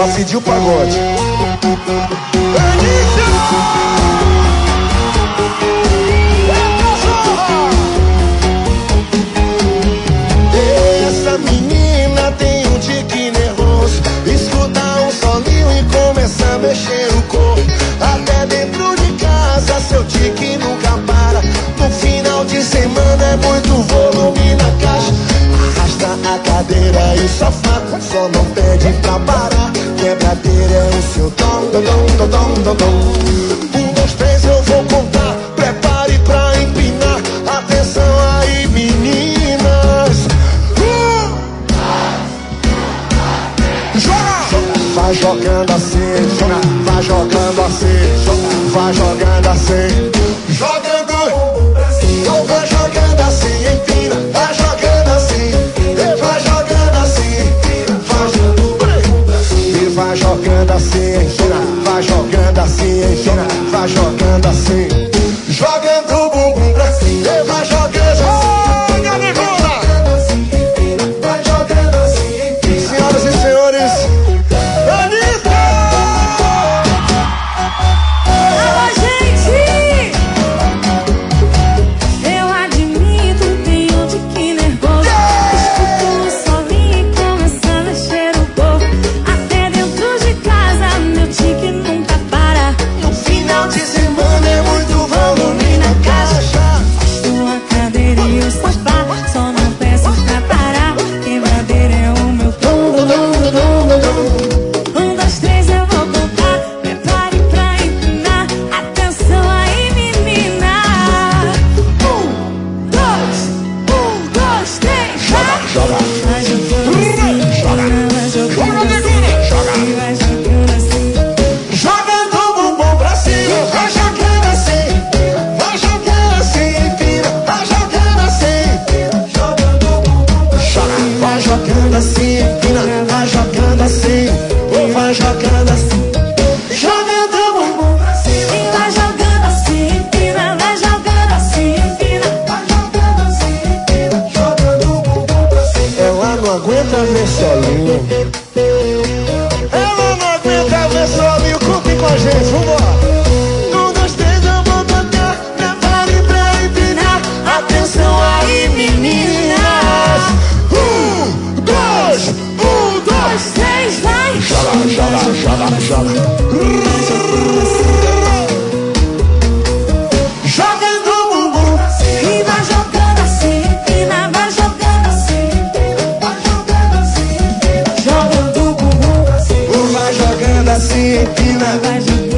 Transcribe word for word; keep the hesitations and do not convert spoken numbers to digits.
Ela pediu pagode. Essa menina tem um tique nervoso. Escuta um solinho e começa a mexer o corpo. Até dentro de casa seu tique nunca para. No final de semana é muito volume na caixa. Arrasta a cadeira e o sofá, só não pede pra parar. Quebradeira é o seu dom, dom, dom, dom, dom, dom. Um, dois, três, eu vou contar. Prepare pra empinar. Atenção aí, meninas. Uh! Joga! Vai jogando assim, joga. Vai jogando assim, joga. Vai jogando assim, jogando. Então vai jogando assim, empina. Vai jogando assim, vai jogando assim, vai jogando. E vai jogando assim, empina. Vai jogando assim, empina. Vai jogando assim, jogando o bumbum pra cima. E vai jogando assim, galera. Vai jogando assim, empina. Senhoras e senhores, Anitta! Alô, gente! Eu admito, tenho de que nervoso. Escuto um solinho e começa a mexer o corpo. Até dentro de casa, meu tique nunca para. No final de semana é muito volume na caixa. Estou a cadeira e o sofá, só não peço pra parar. Quebradeira é o meu tom, dom, dom, dom, dom, dom. Um, dois, três, eu vou contar. Prepare pra empinar. Atenção aí, menina. Um, dois, um, dois, três, vai! Joga, Vai jogando assim, joga, vai jogando assim, joga. e vai jogando assim. Jogando o bumbum pra cima, vai jogando assim, vai jogando assim, empina, vai jogando assim, jogando o bumbum pra cima. Vai jogando assim, empina, vai jogando assim, ou vai jogando assim, jogando o bumbum pra cima. E vai jogando assim, empina, vai jogando assim, empina. Vai jogando assim, empina, jogando o bumbum pra cima. Ela não aguenta ver solinho. Ela não aguenta ver solinho. Curtem com a gente, vambora. Um, dois, três, eu vou tocar. Prepare pra empinar. Atenção aí, meninas. Um, dois, um, dois, Três, vai! joga, joga, joga, joga. Jogando o bumbum. E vai jogando assim, empina, vai jogando assim, empina, Vai jogando assim, jogando o bumbum, ou vai jogando assim, empina. vai jogando.